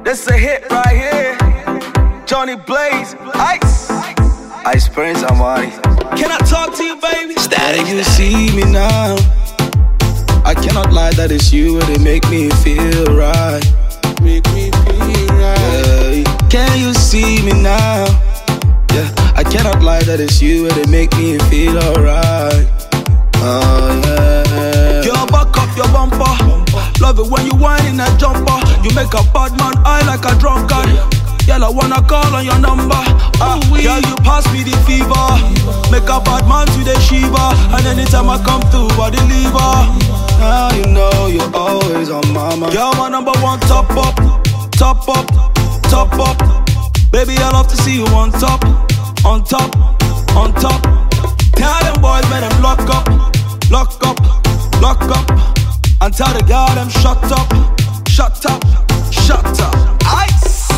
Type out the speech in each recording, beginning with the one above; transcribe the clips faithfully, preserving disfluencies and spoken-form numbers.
This a hit right here. Johnny Blaze, Ice. Ice Prince Amari. Can I talk to you, baby? Static, you see me now. I cannot lie that it's you and it make me feel right. Make me feel right. Yeah. Can you see me now? Yeah, I cannot lie that it's you and it make me feel alright. Oh yeah. Girl, back up your bumper. Love it when you whine in that jumper. You make a bad man eye like a drunkard. Girl, I wanna call on your number. Uh, girl, you pass me the fever. Make a bad man to the Shiva. And anytime I come through, I deliver. Now you know you're always on my mind. Girl, my number one top up, top up, top up. Baby, I love to see you on top, on top, on top. Tell them boys, man, them lock up, lock up, lock up. And tell the girl them shut up, shut up, shut up. Ice.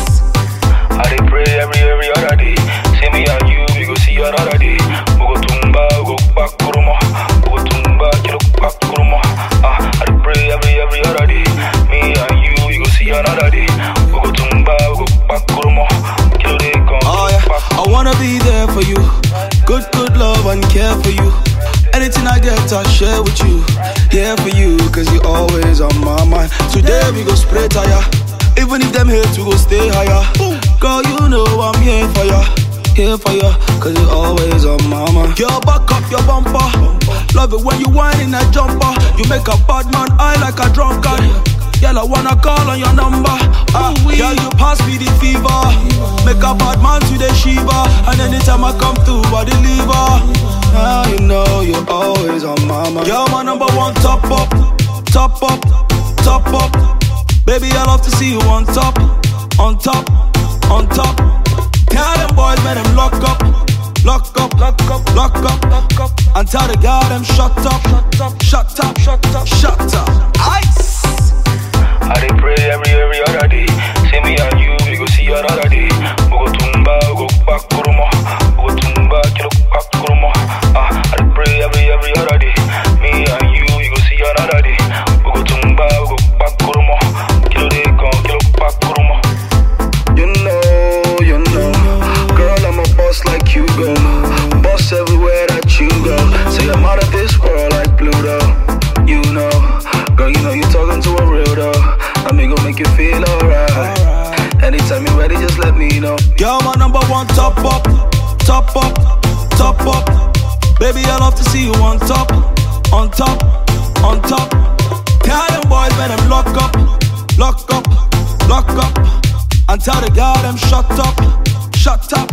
I dey pray every every other day. See me and you, we go see another day. We go tumba, we go back kuruma. We go tumba, kilo back kuruma. Ah, I dey pray every every other day. Me and you, we go see another day. We go tumba, we go back kuruma. Kilo dey come. Oh yeah, I wanna be there for you. Good, good love and care for you. Anything I get, I share with you. Here for you, cause you always on my mind. Today we go spray tire. Even if them hate, we go stay higher. Girl, you know I'm here for ya. Here for ya, cause you always on my mind. Girl, back up your bumper. Love it when you whine in that jumper. You make a bad man eye like a drunkard. Girl, I wanna call on your number. Uh, girl, you pass me the fever. Make a bad man to the Shiva. And anytime I come through, I deliver. Now you know you're always on my mind. Girl, my number one top up, top up, top up. Baby, I love to see you on top, on top, on top. Tell them boys, man, them lock up, lock up, lock up, lock up, lock up. And tell the girl them shut up, shut up, shut up, shut up. Ice. I dey pray every every other day. See me and you, we go see another day. We go tumba, we go back kuruma. We go tumba, kilo back kuruma. Ah, I dey pray every every other day. Me and you, we go see another day. We go tumba, we go back kuruma. Kilo dey come, kilo back kuruma. You know, you know, girl, I'm a boss like you go. Boss everywhere that you go. Say I'm out of this world like Pluto. You know, girl, you know you talking to a real though. I'm gonna make you feel alright. Anytime you're ready, just let me know. Girl, my number one top up, top up, top up. Baby, I love to see you on top, on top, on top. Tell them boys, man, them lock up, lock up, lock up. And tell the girl them shut up, shut up,